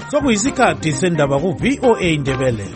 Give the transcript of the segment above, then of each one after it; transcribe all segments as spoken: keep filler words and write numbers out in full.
Sokuyisikhathi sendaba ku V O A Ndebele.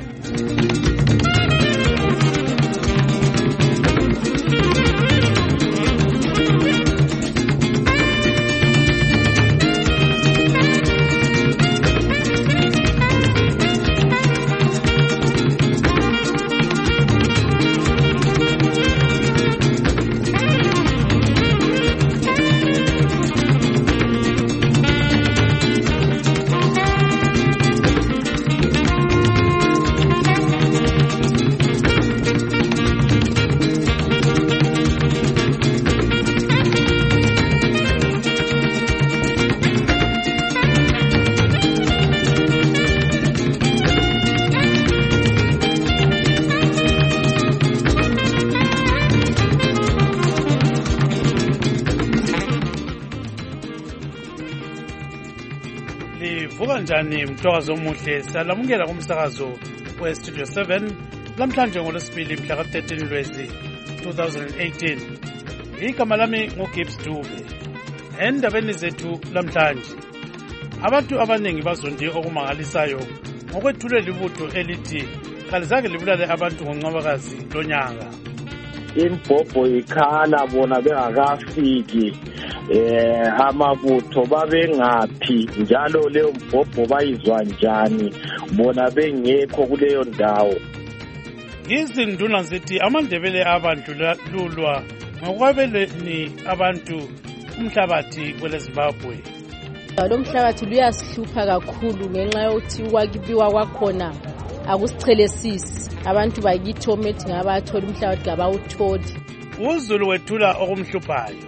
Kanjani mthokazo omuhle salamukela kumsakazo we Studio seven lamhlanje ngolesibili mhla ka thirteen Lwezi two thousand eighteen. Igama lami nguGibbs Dube. Endabeni zethu lamhlanje abantu abanengi bazondi okumangalisayo ngokwethulwe libutho elithi kalizake libulale abantu ngoncwabakazi lonyaka. Imbhobho ikhala bona bengakafiki eh amabutho babengaphi njalo leyo mbhobho bayizwa njani bona bengekho kuleyo ndawo. Izinduna zithi amandebele abantu lulwa ngokwabeleni abantu umhlabathi kweleZimbabwe. Lo mhlabathi luyasihlupha kakhulu ngenxa yokuthi ukwakibiwa kwakhona akusichelesisi. Abantu bakithi omethi ngabathola umhlabathi ngabawutholi. UZulu wethula okumhluphayo.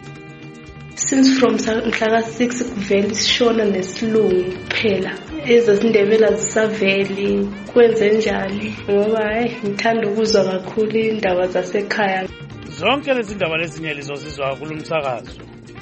Since from mhla six kuvela isishona nesilungu kuphela ezazindebela zisaveli kwenze njani ngoba hayi ngithanda ukuzwa kakhulu indaba zasekhaya. Zonke lezi ndaba lezinye lizozizwa kulumsakazo.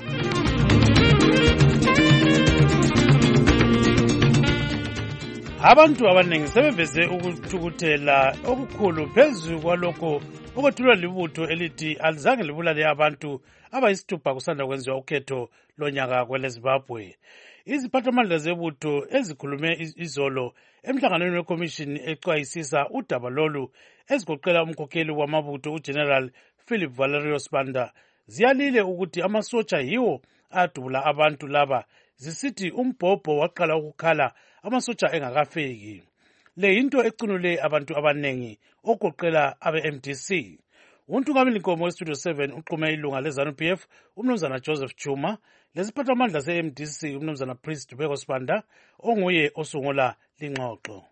Abantu abanengi sebeveze ukuthukuthela okukhulu phezu kwalokho okwethulwa libutho elithi alizange libulale abantu abayisithupha kusanda kwenziwa ukhetho lonyaka kweleZimbabwe. Iziphathamandla zebutho ezikhulume izolo emhlanganweni wekomishini exwayisisa udaba lolu ezigoqela umkhokheli wamabutho uGeneral Philip Valerio Sibanda ziyalile ukuthi amasotsha yiwo adubula abantu laba zisithi umbhobho waqala ukukhala amasotsha engakafiki. Le into ecinule abantu abanengi ogoqela abe-M D C. Untungameli Nkomo weStudio seven uqume ilunga leZANU P F umnumzana Joseph Chuma lesiphathamandla se-M D C umnumzana Priest Dubeko Sibanda onguye osungula lingxoxo.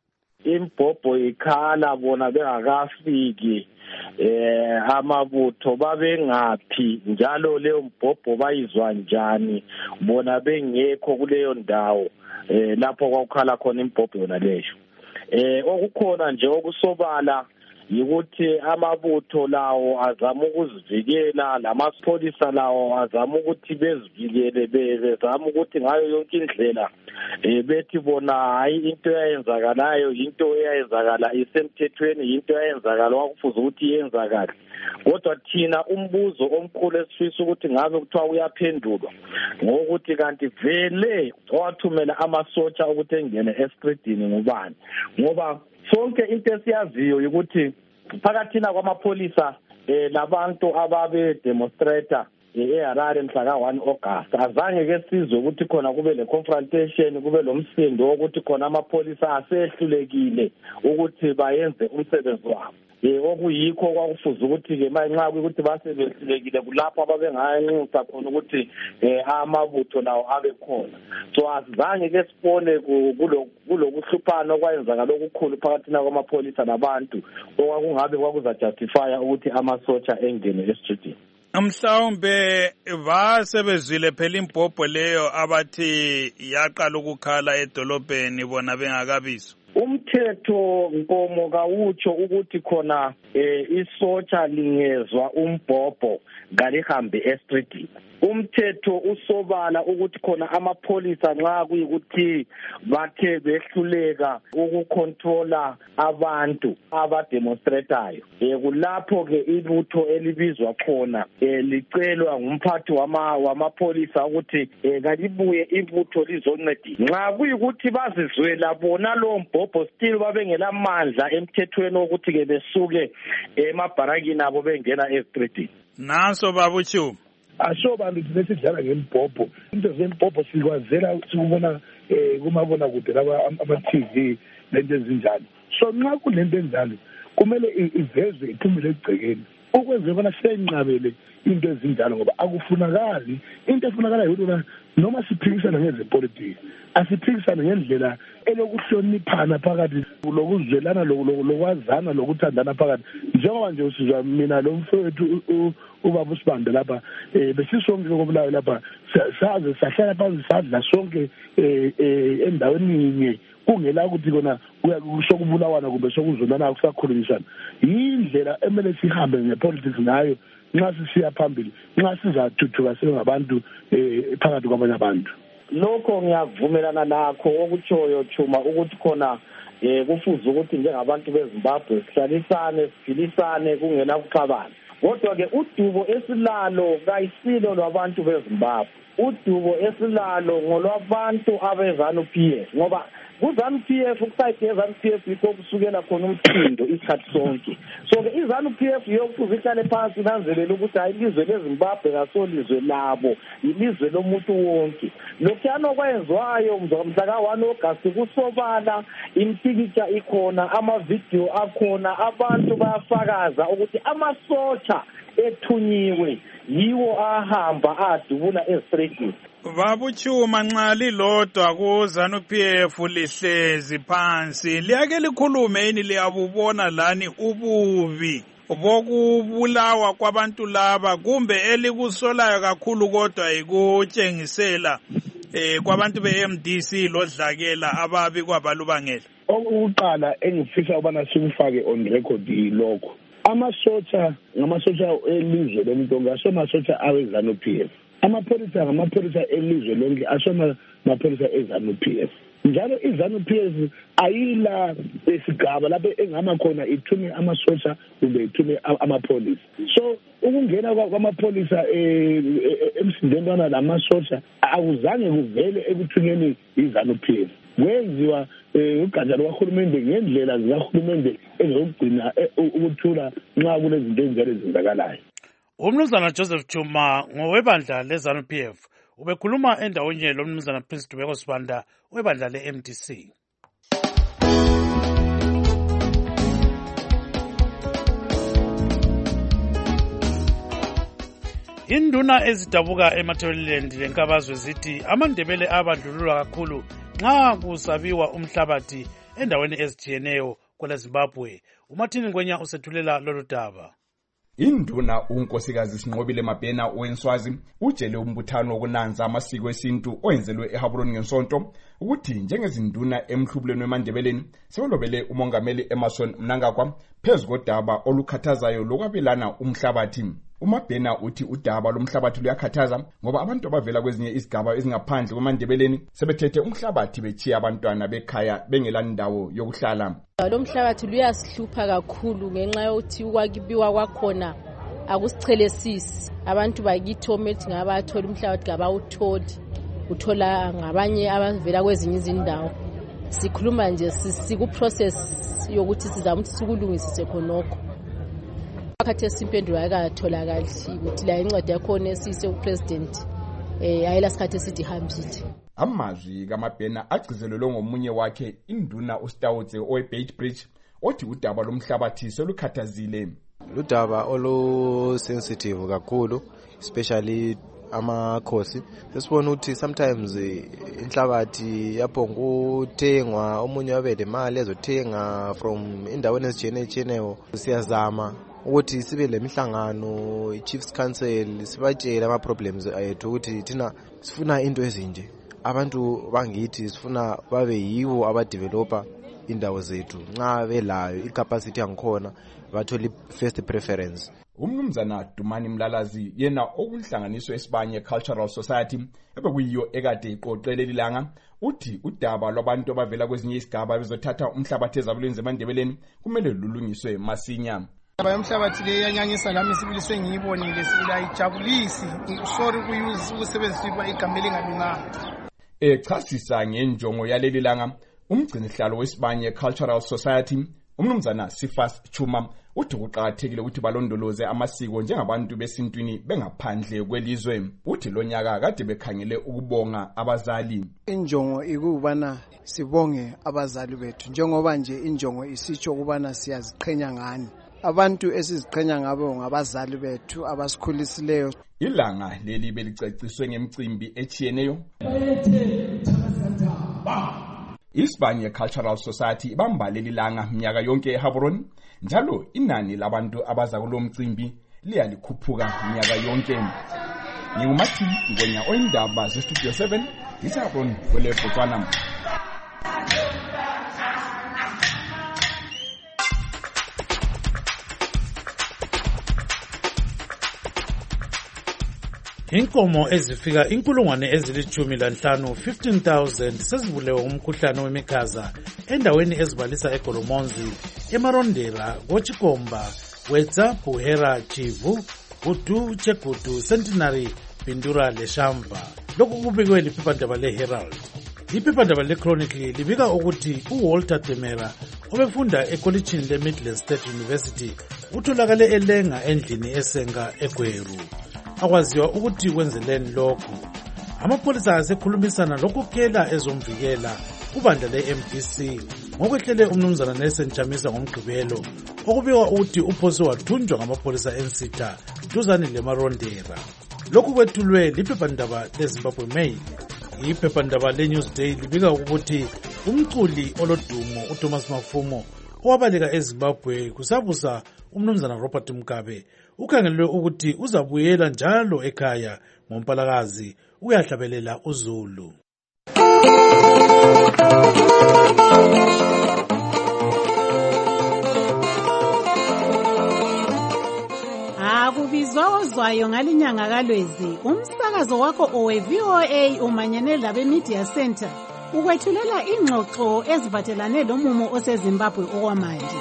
Imbhobho ikhala bona bengakafiki eh amabutho babengaphi njalo leyo mbhobho bayizwa njani bona bengekho kuleyo ndawo eh lapho kwakukhala khona imbhobho yona leyo. Eh okukhona nje okusobala yikuthi amabutho lawo azama ukuzivikela lamaspolisa lawo azama ukuthi bezivikele bezama ukuthi ngayo yonke indlela eh bethi bona hayi into eyenzakalayo into eyenzakala isemthethweni into eyenzakala wakufuza ukuthi yenzakala. Kodwa thina umbuzo omkhulu esifisa ukuthi ngabe kuthiwa uyaphendulwa ngokuthi kanti vele owathumela amasotsha ukuthi engene estreetini ngubani ngoba sonke into esiyaziyo ukuthi phakathina kwamapholisa eh labantu ababe demonstrator eHarare mhla ka one August azange ke sizwe ukuthi khona kube le confrontation kube lo msindo ukuthi khona amapholisa asehlulekile ukuthi bayenze umsebenzi wabo. Eh okuyikho kwakufuza ukuthi ke manje ukuthi basebehlulekile kulapho ababengayenxusa khona ukuthi eh amabutho lawo abe khona. So azange ke sibone kulo kulokuhluphana okwayenza ngalokukhulu phakathi kwamapholisa nabantu okwakungabe kwakuza justify ukuthi amasotsha engene estreetini. Mhlawumbe basebezwile phela imbhobho leyo abathi yaqala ukukhala edolobheni bona bengakabizwa. umthetho nkomo kawutsho ukuthi khona eh, isotsha lingezwa umbhobho ngalihambe estreetini. Umthetho usobala ukuthi khona amapholisa nxa kuyikuthi bathe behluleka ukukontrola abantu abademonstratayo, eh, kulapho ke ibutho elibizwa khona eh, licelwa ngumphathi wama wamapholisa ukuthi eh, kalibuye ibutho lizoncedisa. Nxa kuyikuthi bazizwela bona lo mbhobho still babengelamandla emthethweni ukuthi ke besuke emabharakini abo bengena estreetini. Naso babuchu asho bantu besidlala ngembhobho, into zembhobho sikwazela sikubona eh kumabona kude laba ama-T V lento ezinjalo. So nxa kulento enjalo kumele ivezwe iphumele egcekeni ukwenze bona senqabele into ezinjalo, ngoba akufunakali into efunakala yona noma siphikisana ngezepolitiki, asiphikisane ngendlela elokuhloniphana phakathi, lokuzwelana, lokwazana, lokuthandana phakathi. Njengoba nje usizwa mina lo mfowethu ubaba uSibambe lapha eh besisonke kobulayo lapha saze sahlala phansi sadla sonke eh endaweni ninye kungela ukuthi kona sokubulawana kumbe sokuzonana akusakhulumisana. Yindlela emele sihambe ngepolitics ngayo nxa sisiya phambili, nxa sizathuthuka sengabantu eh phakathi kwabanye abantu. Lokho ngiyavumelana nakho okutshoyo Chuma ukuthi khona eh kufuze ukuthi njengabantu beZimbabwe sihlalisane siphilisane kungena kuxabana. Kodwa ke udubo esilalo kayisilo lwabantu beZimbabwe, udubo esilalo ngolwabantu abezanu P F, ngoba kuzanu P F ukusayide ezanu P F yikho kusukela khona umthindo isikhathi sonke. So ke izanu P F yokuthi ihlale phansi nanzelela ukuthi ayilizwe leZimbabwe kasolizwe labo, ilizwe lomuntu wonke. Lokhuyana okwenzwayo mhla ka one August kusobala, impikitsha ikhona, ama-video akhona, abantu bayafakaza ukuthi amasotsha ethunyiwe yiwo ahamba adubula estreetini. Babuchuma nxa lilodwa kuzanu P F lihlezi phansi liyake likhulume yini liyabubona lani ububi bokubulawa kwabantu laba, kumbe elikusolayo kakhulu kodwa ikutshengisela eh kwabantu be-M D C lodlakela ababi kwabalubangela? Okokuqala engifisa ubana sikufake on record yilokho, amasotsha ngamasotsha elizwe lomuntu ngasomasotsha awezanu P F, amapholisa ngamapholisa elizwe lonke asoma mapholisa ezanu P F. Njalo izanu P F ayila esigaba lapho engama khona ithume amasotsha kumbe ithume amapholisa. So ukungena kwamapholisa emsindeni wana lamasotsha akuzange kuvele ekuthunyeni izanu P F. Kwenziwa ugatsha lwahulumende ngendlela zikahulumende ezokugcina ukuthula nxa kunezinto ezinjalo ezenzakalayo. Umnumzana Joseph Chuma ngowebandla leZanu P F ubekhuluma endaweni lomnumzana Prince Dubeko Sibanda webandla le-M D C. Induna ezidabuka eMatabeleland lenkabazwe zithi amandebele abandlululwa kakhulu nxa kusabiwa umhlabathi endaweni ezithiyeneyo kweleZimbabwe. uMartin Ngwenya usethulela lolu daba. Induna unkosikazi Sinqobile Mabhena oweNswazi utshele umbuthano wokunanza amasiko esintu oyenzelwe eHaburoni ngensonto ukuthi njengezinduna emhlubulweni weMandebeleni sebelobele umongameli Emerson Mnangagwa phezu kodaba olukhathazayo lokwabelana umhlabathi. uMabhena uthi udaba lomhlabathi luyakhathaza ngoba abantu abavela kwezinye izigaba ezingaphandle kweMandebeleni sebethethe umhlabathi bechiya abantwana bekhaya bengela ndawo yokuhlala. Lo mhlabathi luyasihlupha kakhulu ngenxa yokuthi ukwakibiwa kwakhona akusichelesisi. Abantu bakithi omethi ngabathola umhlabathi ngabawutholi, uthola ngabanye abavela kwezinye izindawo. Sikhuluma nje siku process yokuthi sizama ukuthi sikulungisise khonokho. Akathe simpendulo akatholakali ukuthi la incwadi yakhona esise upresident eh ayela sikhathe sithi hambile. Amazwi kaMabhena agcizelelwe ngomunye wakhe induna uStawutse oweBeitbridge othi udaba lomhlabathi selukhathazile. Ludaba olu sensitive kakhulu, especially amakhosi. Sesibona ukuthi sometimes inhlabathi yaphonga uthengwa, omunye wabe lemali ezothenga from indaweni ezitshiyeneyo. Siyazama ukuthi sibe lemihlangano i-Chiefs Council sibatshela ama problems ayethu ukuthi thina sifuna into ezinje, abantu bangithi sifuna babe yiwo abadeveloper indawo zethu nxa belayo icapacity yangikhona bathole first preference. Umnumzana Dumani Mlalazi yena okunhlanganiso esibanye Cultural Society ebekuyiyo ekade iqoqele lilanga uthi udaba lwabantu abavela kwezinye isigaba bezothatha umhlabathi ezabulweni zeMandebeleni kumele lulungiswe masinya. Umhlabathi le yanyanyisa lami sibiliswe ngiyibonile silayijabulisi sorry kuyuse ukusebenzisa igama elingalunganga. Echasisa ngenjongo yaleli langa umgcinihlalo wesibanye Cultural Society umnumzana Sifas Chuma uthi kuqakathekile ukuthi balondoloze amasiko njengabantu besintwini bengaphandle kwelizwe. Uthi lonyaka kade bekhangele ukubonga abazali. Injongo ikubana sibonge abazali bethu njengoba nje injongo isitsho ukubana siyaziqhenya ngani. Abantu esiziqhenya ngabo ngabazali bethu abasikhulisileyo. Ilanga leli belicaciswe ngemicimbi echiyeneyo. Isibanye Cultural Society ibamba leli langa minyaka yonke eHaburoni njalo inani labantu abaza kulo mcimbi liyalikhuphuka minyaka yonke. Ngingumathi ngwenya oyindaba ze-Studio seven iShaburoni kwele Botswana. Inkomo ezifika inkulungwane ezilithumi lanhlanu fifteen thousand sezibulewe umkhuhlane wemikhaza endaweni ezibalisa eGolomonzi, eMarondera, Kochikomba, Wetza, Buhera, Chivu, Budu, Chegudu, Centenary, Bindura leShamva. Lokhu kubikwe liphephandaba leHerald. Iphephandaba leChronicle libika ukuthi uWalter Temera obefunda ekolitshini leMidland State University utholakale elenga endlini esenga eGweru. Akwaziwa ukuthi kwenzeleni lokhu. Amapholisa asekhulumisana lokukhela ezomvikela kubandla le-M D C ngokwehlele umnumzana Nelson Chamisa ngomgqibelo okubikwa ukuthi uphose wathunjwa ngamapholisa ensitha duzane leMarondera. Lokhu kwethulwe liphephandaba leZimbabwe Mail. Iphephandaba leNewsday libika ukuthi umculi olodumo uThomas Mafumo owabaleka eZimbabwe kusabusa umnumzana Robert Mugabe ukhangelwe ukuthi uzabuyela njalo ekhaya ngoMpalakazi uyahlabelela uZulu. Akubizwa ozwayo ngalinyanga kaLwezi umsakazo wakho owe-V O A umanyene labe Media Center ukwethulela ingxoxo eziphathelane lomumo oseZimbabwe okwamanje.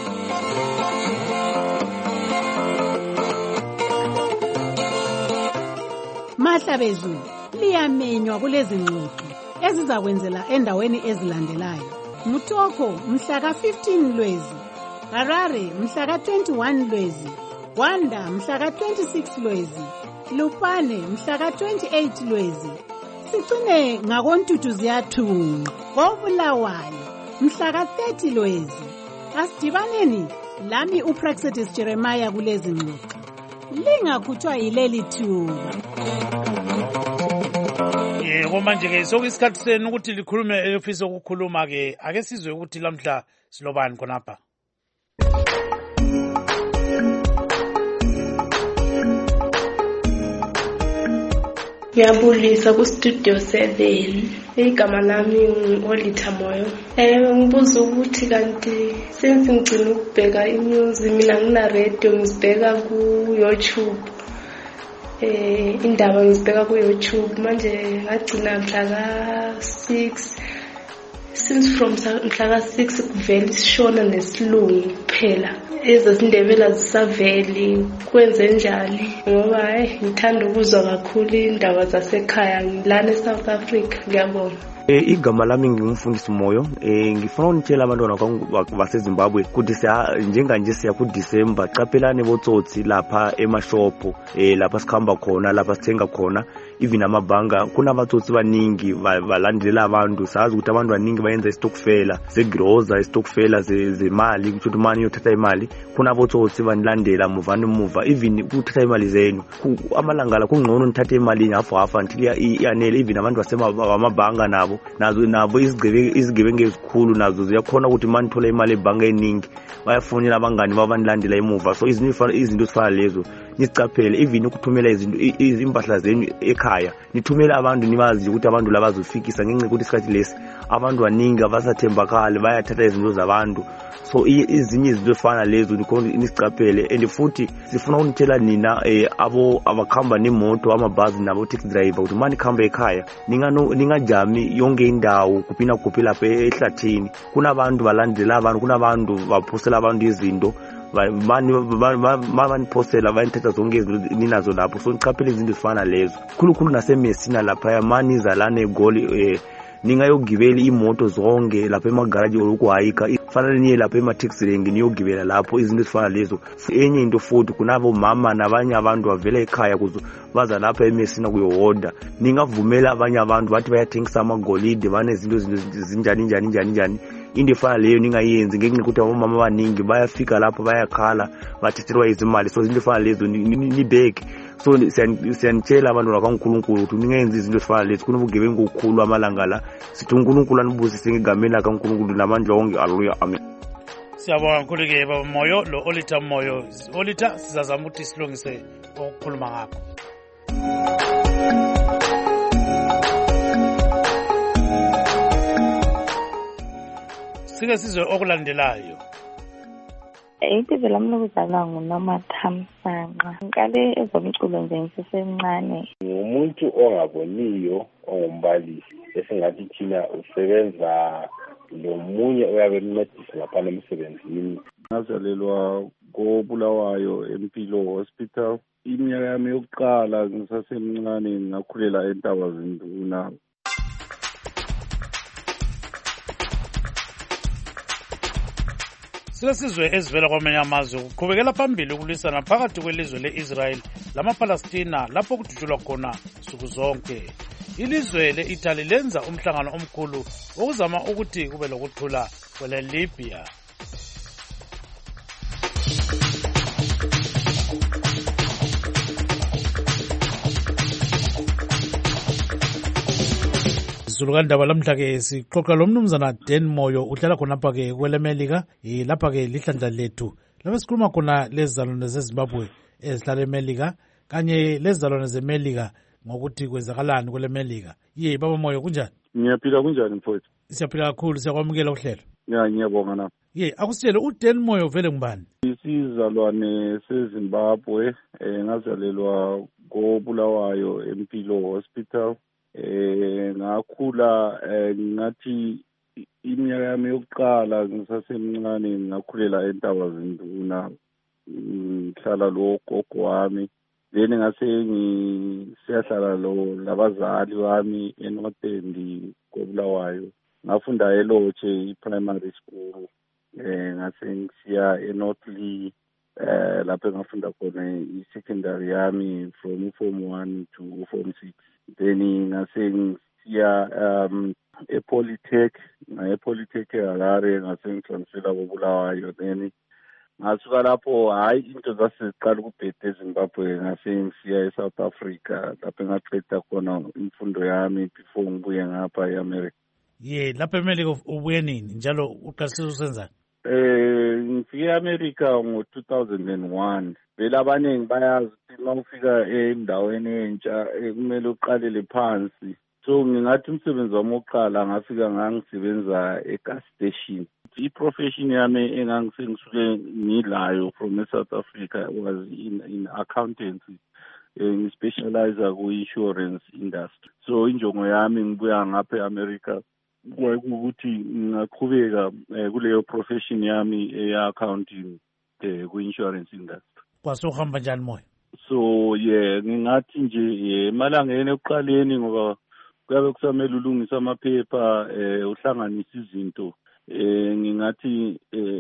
Mahlabezulu liyamenywa kulezi ngxoxo ezizakwenzela endaweni ezilandelayo. Mutoko mhla ka fifteen Lwezi, Harare mhla ka twenty-one Lwezi, Rwanda mhla ka twenty-six Lwezi, Lupane mhla ka twenty-eight Lwezi. Sicine ngakoNtutu ziyathunqa koBulawayo mhla ka thirty Lwezi. Asidibaneni lami uPraxedis Jeremiah kulezi ngxoxo. Lingakhutshwa yileli thuba. Yebo manje ke sokuyisikhathi senu ukuthi likhulume elifisa ukukhuluma ke ake sizwe ukuthi lamhla silobani khonapha. Ngiyabulisa ku-Studio seven. Igama lami ngu-Olitha Moyo. Eh ngibuza ukuthi kanti senze ngicina ukubheka i-news mina ngina-radio ngizibheka ku-YouTube. Eh indaba ngizibheka ku-YouTube manje ngagcina mhla ka six since from mhla ka six kuvela isishona nesilungu kuphela. Ezasindebela zisaveli kwenze njani ngoba hey ngithanda ukuzwa kakhulu indaba zasekhaya ngilana eSouth Africa. Ngiyabona. Eh igama lami ngingumfundisi Moyo. Eh ngifuna ukutshela abantwana baseZimbabwe ukuthi siya njenganje siya ku December qaphelane botsotsi lapha emashop eh lapha sikhamba khona lapha sithenga khona even amabhanga kunabatsotsi baningi balandela abantu sazi ukuthi abantu baningi bayenza istokfela zegroza istokfela zemali ukuthi manje uyothatha imali kunabotsotsi banilandela muvani muva even ukuthatha imali zenu amalanga la kungcono nithathe imali hafu hafu until yanele even abantu basemabhanga nabo nazo nabo izigebe izigebengu ezikhulu nazo ziyakhona ukuthi manje thola imali ebhanga eningi bayafonela abangani babanilandela emuva so izinto izinto sifana lezo nisicaphele even ukuthumela izinto izimpahla zenu ekhaya nithumela abantu nibazi ukuthi abantu laba bazofikisa ngenxa ukuthi isikhathi lesi abantu baningi abasathembakala bayathatha izinto zabantu. So izinye izinto efana lezo nisicaphele and futhi sifuna ukunitshela nina abo abakhamba nemoto amabhasi nabo taxi driver ukuthi mani khamba ekhaya ningajami yonke indawo kuphina kuphi lapha ehlathini. Kunabantu balandela abantu, kunabantu baphosela abantu izinto mani mabaniphosela bayithatha zonke izinto ninazo lapho. So nicaphele izinto ezifana lezo khulukhulu nasemesina lapha mani izalane egoli ningayogibela imoto zonke lapha emagaraji okuhayika fanele niye lapha ema-taxi rank niyogibela lapho izinto ezifana lezo. Enye into futhi kunabo mama nabanye abantu bavela ekhaya kuzo baza lapha emesina kuyohoda. Ningavumela abanye abantu bathi bayathengisa amagolide banezinto zinjani njani njani njani. Into efana leyo ningayenzi ngenxa ukuthi abomama abaningi bayafika lapho bayakhala bathethelwa izimali. So izinto efana lezo nibheke. So siyanitshela abantu bakaNkulunkulu ukuthi ningenzi izinto ezifana lezo. Kunobugebengu obukhulu amalanga la. Sithi uNkulunkulu anibusise ngegameni lakaNkulunkulu namandla wonke. Haleluya, amen. Siyabonga kakhulu-ke baba Moyo lo Olita Moyo. Olita sizazama ukuthi silungise ukukhuluma ngakho. Sike sizwe okulandelayo. Ibizo lami lokuzalwa nguNomathamsanqa. Ngiqale ezomculo nje ngisesemncane. Umuntu ongaboniyo ongumbalisi esingathi thina usebenza lomunye oyabe emncedisa lapha emsebenzini. Ngazalelwa koBulawayo Empilo Hospital. Iminyaka yami yokuqala ngisasemncane ngakhulela eNtabazinduna. Sesizwe ezivela kwamanye amazwe kuqhubekela phambili ukulwisana phakathi kwelizwe le-Israel lama-Palestina lapho kudutshulwa khona nsuku zonke. Ilizwe le-Italy lenza umhlangano omkhulu okuzama ukuthi kube lokuthula kwele-Libya. Zulukandaba lamhla-ke sixoxa lo mnumzana Dan Moyo uhlala khonapha-ke kwelemelika lapha-ke lihlandla lethu lapho sikhuluma khona lezizalwane zeZimbabwe ezihlala emelika kanye lezizalwane zemelika ngokuthi kwenzakalani kwelemelika. Ye baba Moyo kunjani? Ngiyaphila kunjani mfowethu? Siyaphila kakhulu, siyakwamukela uhlelo. Ya ngiyabonga na. Ye akusitshele uDan Moyo vele ngubani? Isizalwane seZimbabwe ngazalelwa koBulawayo Empilo Hospital. Eh ngakhula ngathi iminyaka yami yokuqala ngisasemncane ngakhulela eNtabazinduna ngihlala lo gogo wami. Then ngase ngisiyahlala lo labazali bami eNorthendi koBulawayo. Ngafunda eLotshe i-primary school. Eh ngase ngisiya eNorthly eh lapho ngafunda khona i-secondary yami from form one to form six. Then ngase ngisiya um ePolytech ngayePolytech eHarare ngase ngitransfera koBulawayo. Then ngasuka lapho hayi into zasiqala ukubheda eZimbabwe ngase ngisiya eSouth Africa lapho ngaqeda khona imfundo yami before ngibuye ngapha eAmerica. Ye lapho eMelika ubuye nini njalo uqalisile usenzani? Eh ngifike eAmerica ngo two thousand one. Vele abaningi bayazi ukuthi uma ufika endaweni entsha kumele uqalele phansi. So ngingathi umsebenzi wami wokuqala ngafika ngangisebenza egas station. I-profession yami engangisengisuke ngilayo from South Africa was in in accountancy. Ngispecialize ku-insurance industry. So injongo yami ngibuya ngapha eAmerica ukuthi ngaqhubeka kuleyo profession yami eya-accounting ku-insurance industry. Kwasuhamba njani Moyo? So yeah ngingathi nje emalangeni ekuqaleni ngoba kuyabe kusamele ulungisa amaphepha eh uhlanganisa izinto eh ngingathi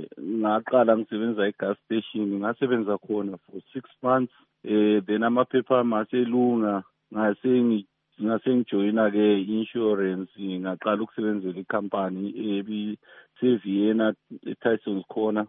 ngaqala ngisebenza egas station ngasebenza khona for six months eh then amaphepha maselunga ngase ngase ngijoyina ke insurance ngaqala ukusebenzela icompany ebi seVienna eTysons Corner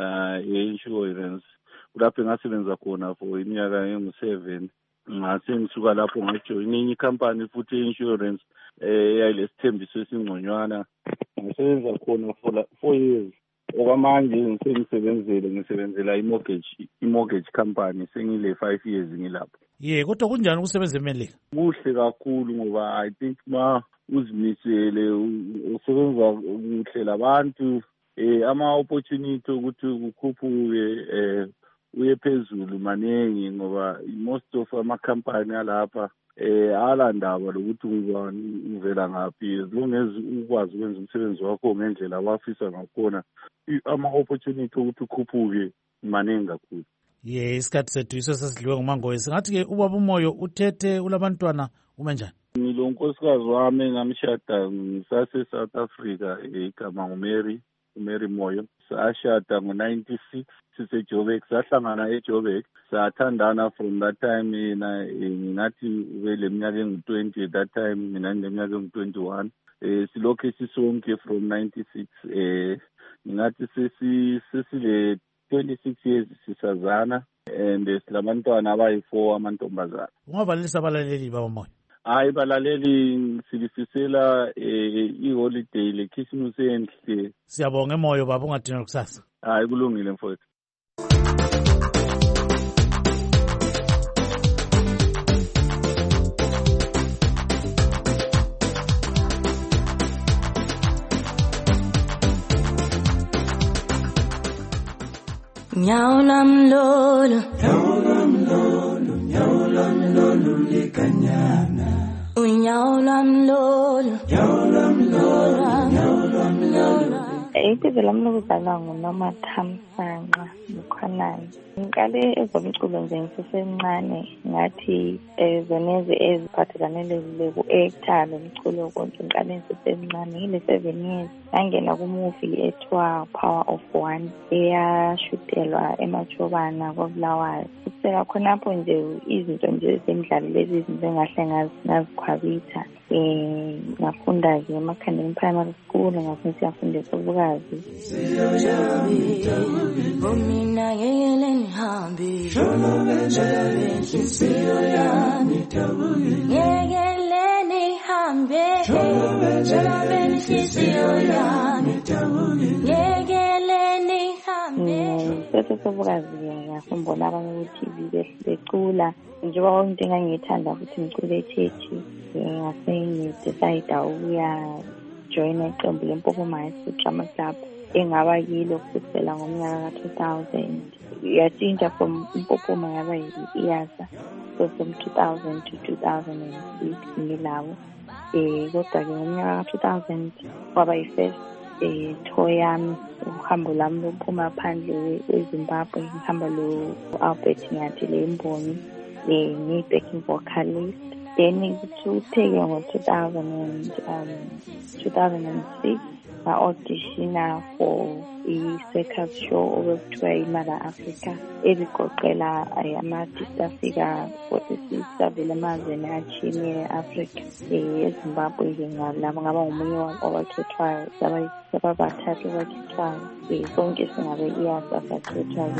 eh insurance lapho ngasebenza khona for iminyaka engu seven. Ngase ngisuka lapho ngajoyina enye icompany futhi insurance eh yayilesithembiso esingconywana ngasebenza khona for four years okwamanje ngisemsebenzele ngisebenzela i-mortgage i-mortgage company sengile five years ngilapho. Ye kodwa kunjani ukusebenza eMelika? Kuhle kakhulu ngoba I think ma uzimisele usebenza kuhle labantu eh ama opportunity ukuthi ukukhuphuke eh uye phezulu maningi ngoba most of ama company alapha eh alandaba lokuthi ngubani uvela ngaphi as long as ukwazi ukwenza umsebenzi wakho ngendlela wafisa ngakhona ama opportunity ukuthi ukhuphuke maningi kakhulu. Ye isikhathi sethu iso sesidliwe ngumangoyi. Singathi ke ubaba uMoyo uthethe ulabantwana ume njani? Ngilonkosikazi wami ngamshada ngisase South Africa igama nguMary uMary Moyo. Sashada ngo ninety-six siseJoburg, sahlangana eJoburg, sathandana from that time mina ngathi ubele iminyaka engu-twenty that time mina ngineminyaka engu-twenty-one. Eh silokhe sisonke from ninety-six eh ngathi sesi sesile twenty-six years sisazana and silabantwana abayi-four amantombazana. Ungabalisa abalaleli baba Moyo? Hayi balaleli silifisela i-holiday le-Christmas enhle. Siyabonga Moyo baba, ungadinwa kusasa. Hayi kulungile mfowethu. Nyaula mlolo, nyaula mlolo, nyaula mlolo likanyana. Unyaula mlolo, nyaula mlolo, nyaula mlolo. Ibizo lami lokuzalwa nguNomathamsanqa Mkhwanane. Ngiqale ezomculo nje ngisesemncane ngathi zoneze eziphathelane ku-actor nomculo konke ngiqale ngisesemncane ngile seven years. Ngangena ku-movie ethiwa Power of One eyashutelwa eMachobana kwaBulawayo. Kusela khonapho nje izinto nje zemidlalo lezi izinto engahle ngazikhwabitha. Eh ngafunda ke eMakhandeni Primary School ngafunda siyafundisa ubukazi. Mina yele nihambe sholo inhliziyo yami tabukile. Yele nihambe sholo inhliziyo yami tabukile. Yele nihambe. Bese sobukazi ngiyafunda abanye ku-T V becula njengoba wonke into engangiyithanda ukuthi ngicule echechi. Ngase ngidecide ukuya join iqembu leMpophoma High School Drama Club engaba yilo kusukela ngomnyaka ka two thousand. Yatshintsha from Mpophoma yaba iyasa, so from two thousand to two thousand six ngilawo. Eh kodwa ke ngomnyaka ka two thousand kwaba yi-first eh tour yami uhambo lami lokuphuma phandle eZimbabwe, ngihamba lo Albert Nyathi le Mbonyi eh ni backing vocalist. Then ngithutheke ngo two thousand and um two thousand six I auditioned for i-circus show okuthiwa iMother Africa ebigoqela ama-artist afika forty-six avela emazweni atshiyeneyo e-Africa. eZimbabwe ke ngalabo ngaba ngomunye wabakhethwayo sababathathu abakhethwayo sonke singabe iyasa sakhethwayo.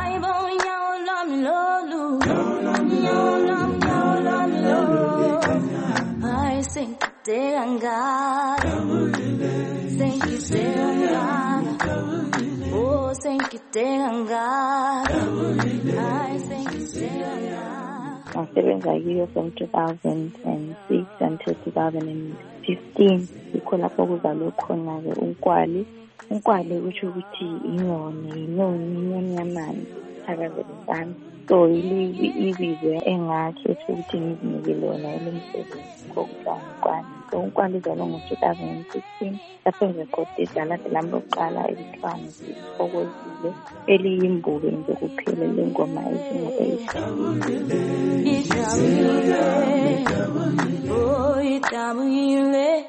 I sing Tegangala, thank you Tegangala, oh thank you Tegangala, I thank you Tegangala. Ngasebenza kiyo from two thousand six until two thousand fifteen. Yikho lapho kuzalwe khona-ke uNkwali. uNkwali utsho ukuthi inyoni, inyoni, inyoni yamanzi, thakazelelana. So ibizo engakhetha ukuthi ngizinike lona elimsebenzi kokudla uNkwali. So uNkwali uzalwa ngo two thousand sixteen. Lapho ngiqodisa lathi lami lokuqala ekuthiwa Ngisifokozile eliyimbuke nje kuphela lengoma ezingu-eight. Oh itabuyile,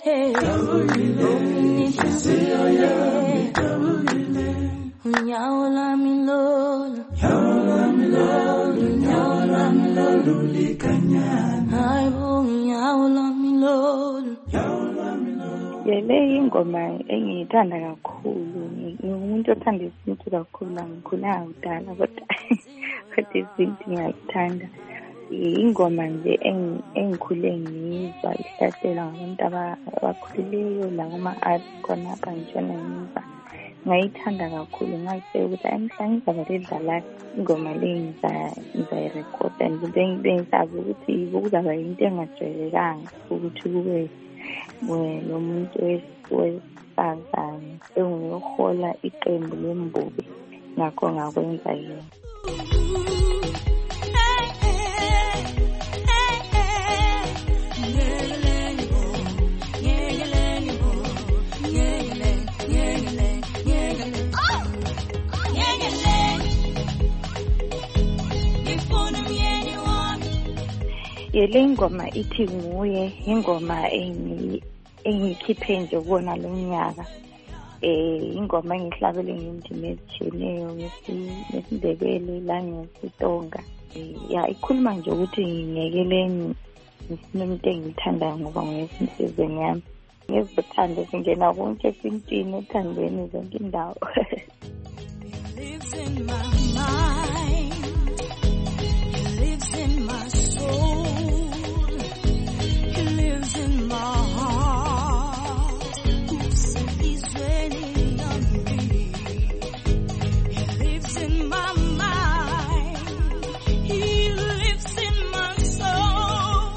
Nyaula milolo, nyaula milolo, nyaula milolo likanyana. Aibo nyaula milolo, nyaula milolo. Yele ingoma engiyithanda kakhulu. Ngimuntu othanda isintu kakhulu, ngikhula kudala kodwa kodwa isintu ngiyayithanda. Ingoma nje engikhule ngizwa ihlasela ngabantu abakhulileyo la kuma-art khona apha ngitshona ngizwa ngayithanda kakhulu ngayibheka ukuthi ayimhla ngizaba ledlala ingoma le ngizayirekhoda bengisazi ukuthi kuzaba yinto engajwayelekanga ukuthi kube lo muntu wesifazane engiyohola iqembu lembubi ngakho ngakwenza yena. Yele ngoma ithi nguye ingoma engiyikhiphe nje kubona lo nyaka. Eh ingoma engihlabele ngendima ezitshiyeneyo ngesindebele la ngesitonga. Ya ikhuluma nje ukuthi ngiyekeleni ngisimuntu engithandayo ngoba nguyesinsizweni yami. Ngizithanda ngingena konke empintini ethandweni zonke indawo. In my soul, he lives in my heart. Oops, he's raining on me. He lives in my mind. He lives in my soul.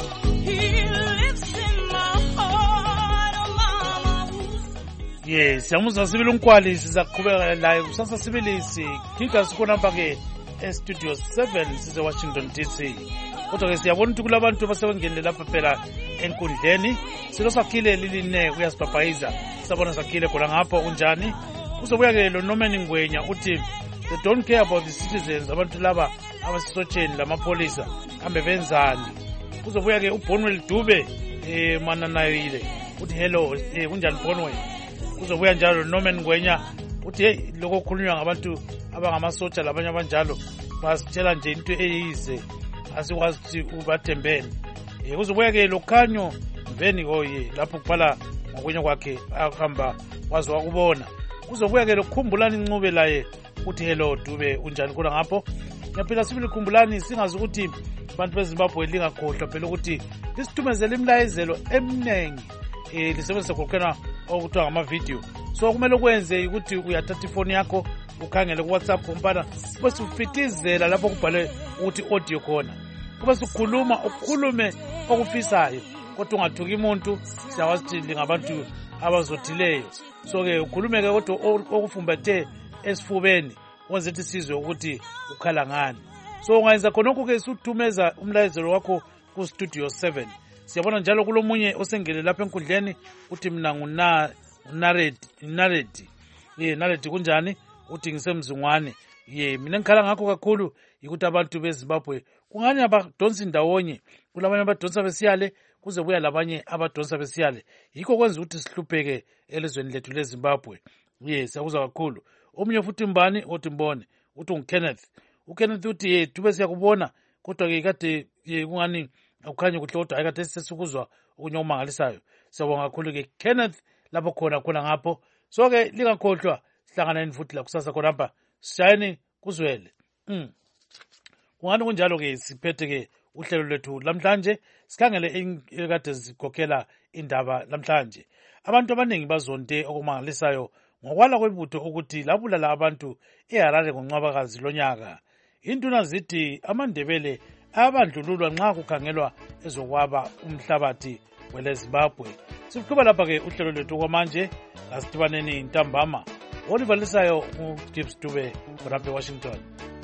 He lives in my heart. Oh, mama. Yes, yamuza sibili unkwali sizakuqhubeka live kusasa sibilisi kika sikhona mpake estudio seven sise Washington D C. Kodwa ke siyabona ukuthi kulabantu abasebengenele lapha phela enkundleni silo sakhile liline kuyasibhabhayiza sabona sakhile khona ngapho unjani uzobuya ke lo Norman Ngwenya uthi they don't care about the citizens abantu laba abasisotsheni lamapolisa kambe benzani. Uzobuya ke uBonwell Dube eh mananayile uthi hello eh kunjani Bonwell. Uzobuya njalo Norman Ngwenya uthi hey lokho khulunywa ngabantu abangamasotsha labanye abanjalo basitshela nje into eyize asikwazi ukuthi ubathembele. Eh uzobuya ke lokhanyo mveni koye lapho kubhala ngokunye kwakhe ahamba wazi wakubona. Uzobuya ke lokhumbulani incube laye uthi hello Dube unjani khona ngapho. Ngiyaphila sibili khumbulani singazi ukuthi abantu beZimbabwe lingakhohlwa phela ukuthi lisithumezele imlayezelo eminengi eh lisebenzisa kokhena okuthiwa ngama video. So kumele ukwenze ukuthi uyathatha ifoni yakho ukhangele ku WhatsApp umbana bese ufitizela lapho kubhale ukuthi audio khona. Kube sikhuluma ukhulume okufisayo kodwa ungathuki umuntu siyawazi ukuthi lingabantu abazothileyo. So ke ukhulume ke kodwa okufumbethe esifubeni wenze ukuthi sizwe ukuthi ukhala ngani. So ungayenza khonokho ke suthumeza umlayezelo wakho ku Studio seven. Siyabona njalo kulomunye osengele lapha enkundleni uthi mina nguna Naredi Naredi ye Naredi kunjani uthi ngisemzungwane ye mina ngikhala ngakho kakhulu ukuthi abantu beZimbabwe kungani abadonsa indawonye kulabanye abadonsa besiyale kuze buya labanye abadonsa besiyale yikho kwenza ukuthi sihlupheke elizweni lethu leZimbabwe. Yes akuzwa kakhulu. Omunye futhi mbani uthi mbone uthi uKenneth uKenneth uthi ye Dube siyakubona kodwa ke kade kungani akukhanye kuhle kodwa ayikade sesukuzwa okunye omangalisayo. Siyabonga kakhulu ke Kenneth lapho khona khona ngapho. So ke lingakhohlwa sihlanganeni futhi la kusasa khona hamba shine kuzwele. Mm. Kungani kunjalo ke siphethe ke uhlelo lwethu lamhlanje sikhangele ekade sikhokhela indaba lamhlanje. Abantu abaningi bazonke okumangalisayo ngokwala kwebutho ukuthi labulala abantu eHarare ngoNcwabakazi lonyaka. Induna zithi amandebele abandlululwa nxa kukhangelwa ezokwaba umhlabathi weleZimbabwe. Siqhuba lapha ke uhlelo lethu kwamanje asidibaneni ntambama. Olivalisayo uGibbs Dube khona eWashington.